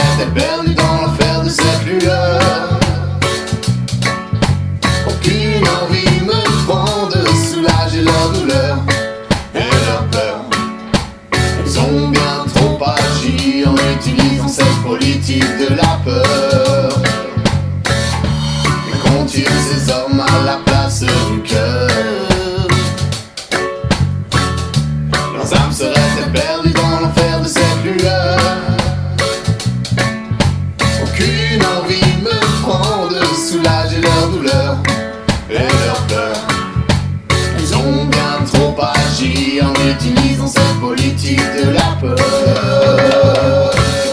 serait perdu dans l'enfer de cette lueur. Aucune envie me prend de soulager leur douleur et leur peur. Elles ont bien trop agi en utilisant cette politique de la peur. Mais qu'ont-ils ces hommes à la place du cœur? Leurs âmes seraient-elles perdues dans l'enfer de cette lueur? Aucune envie me prend de soulager leur douleur et leur peur. Elles ont bien trop agi en utilisant cette politique de la peur.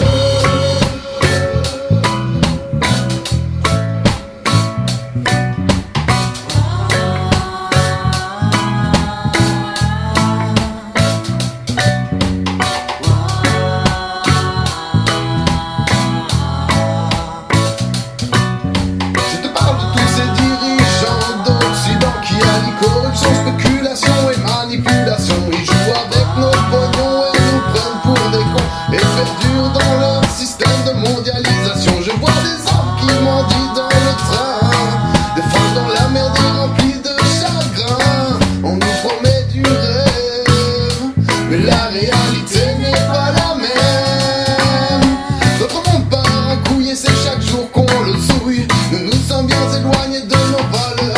Corruption, spéculation et manipulation. Ils jouent avec nos pognons et nous prennent pour des cons et perdurent dans leur système de mondialisation. Je vois des hommes qui mendient dans le train, des femmes dans la merde remplies de chagrin. On nous promet du rêve, mais la réalité n'est pas la même. Notre monde part en couille et c'est chaque jour qu'on le souille. Nous nous sommes bien éloignés de nos valeurs.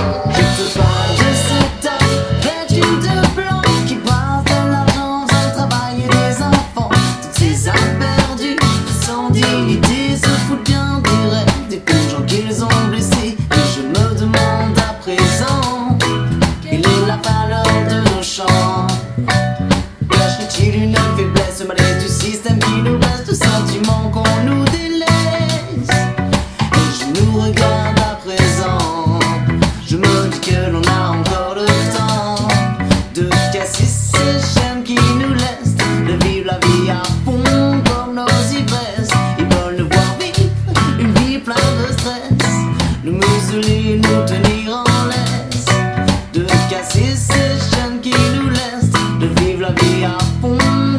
Une faiblesse, malgré du système qui nous reste, le sentiment qu'on nous délaisse. Et je nous regarde à présent, je me dis que l'on a encore le temps de casser ces chaînes qui nous laissent, de vivre la vie à fond comme nos ivresses. Ils veulent nous voir vivre une vie pleine de stress, nous museler, nous tenir en laisse, de casser ces chaînes qui nous laissent, de vivre la vie à fond.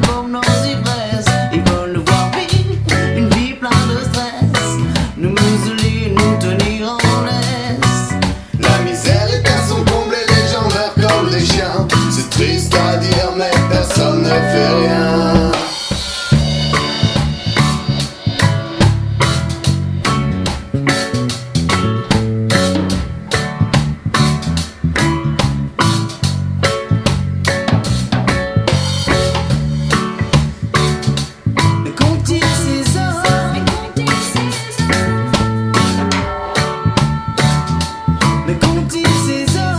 C'est triste à dire mais personne ne fait rien. Mais qu'ont-ils ces hommes? Mais qu'ont-ils ces hommes?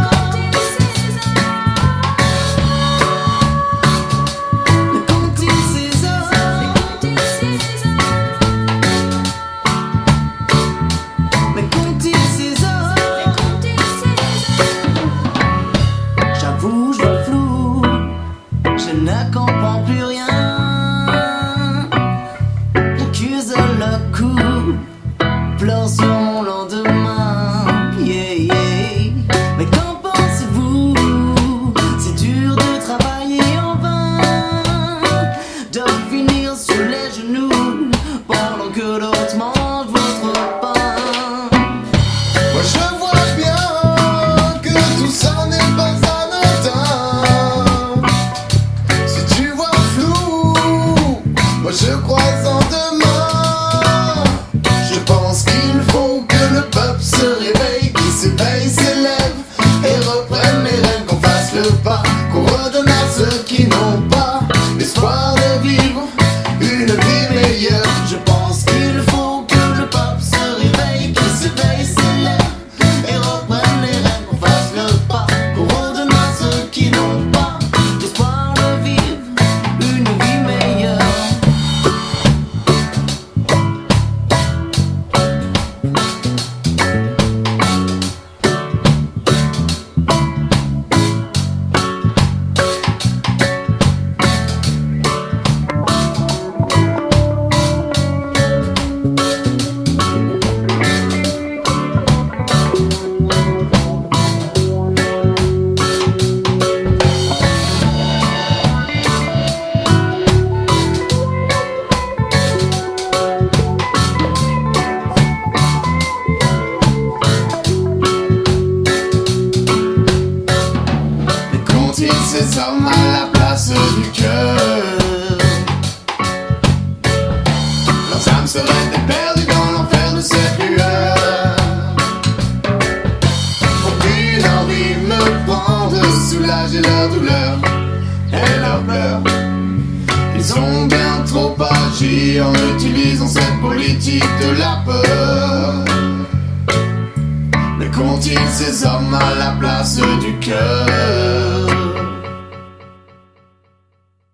J'avoue, je vois flou, je ne comprends plus rien. J'accuse le coup, pleure sur mon lendemain. Yeah, yeah. Mais qu'en pensez-vous? C'est dur de travailler en vain, de finir sur les genoux pendant que d'autres mangent votre pain. Moi je vois bien que tout ça n'est pas anodin. Si tu vois flou, moi je crois en demain. Je pense qu'il faut que le peuple se réveille, qu'il s'éveille, s'élève et reprenne les rênes, qu'on fasse le pas, qu'on redonne à ceux qui n'ont pas l'espoir de vivre une vie meilleure. Je pense qu'il faut que serait perdu dans l'enfer de cette lueur. Aucune envie me prend de soulager leur douleur et leur peur. Ils ont bien trop agi en utilisant cette politique de la peur. Mais qu'ont-ils ces hommes à la place du cœur?